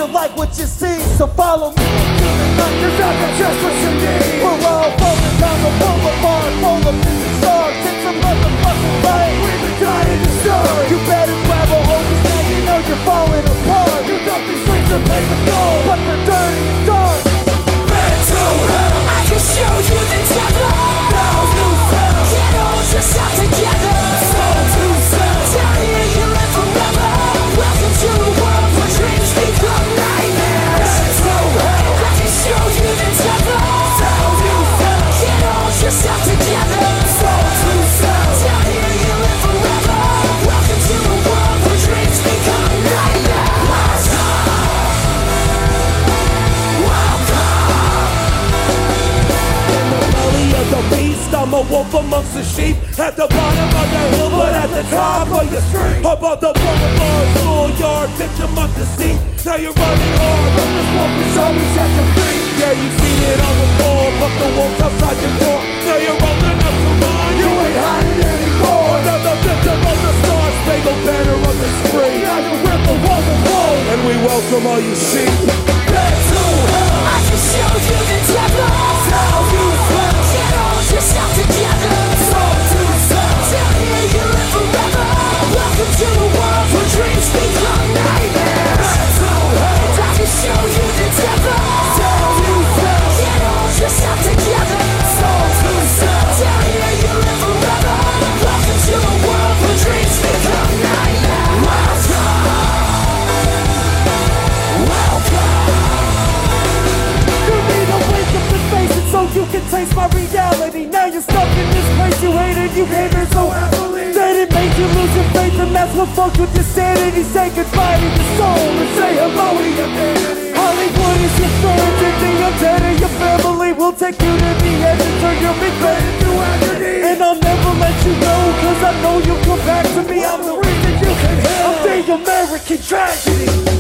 you like what you see, so follow me into the night. Cause I got just what you need. We're all falling down the boulevard full of music stars. It's a motherfucking fight. We've been dying to start. You better grab a hold, cause now you know you're falling apart. You got these streets of paper gold, but they're dirty and dark. Mental hell, I can show you the devil. No new hell, get all yourself together. Soul to soul, down here you live forever. Welcome to a world where dreams become nightmares. Mental hell, I can show you the devil. No new hell, get all yourself together. Soul to soul, down here you live forever. Welcome to a world where dreams become nightmares. In the belly of the beast, I'm a wolf amongst the sheep. At the bottom of the hill, but at the top of your street. Above the boulevard, schoolyard, picture must deceit. Now you're running hard, but this wolf is always at your feet. Yeah, you've seen it on the floor, but the wolf's outside your door. Now you're old enough to run, you ain't hiding anymore. Now the victim of the star-spangled banner of the spree. Now you rip the wall and roll, and we welcome all you see. Back to hell, I can show you the devil. Tell you well, get all yourself together. Soul to soul, down here you live forever. Welcome to a world where dreams become nightmares. Back to hell, I can show you the devil. Tell you well, get all yourself together. Soul to soul, down here you live forever. Welcome to a world where dreams become nightmares. Welcome. You need to wake up and face it so you can taste my reality. Now you're stuck in this place you hated, you came here so happily. That it made you lose your faith, and that's what fucked with your sanity. Say goodbye to your soul and say hello to your vanity. Hollywood is your friend, and the undead of your family will take you to the edge and turn your big bed into agony. And I'll never let you go, cause I know you'll come back to me. I'm the reason you can heal. I'm the American tragedy.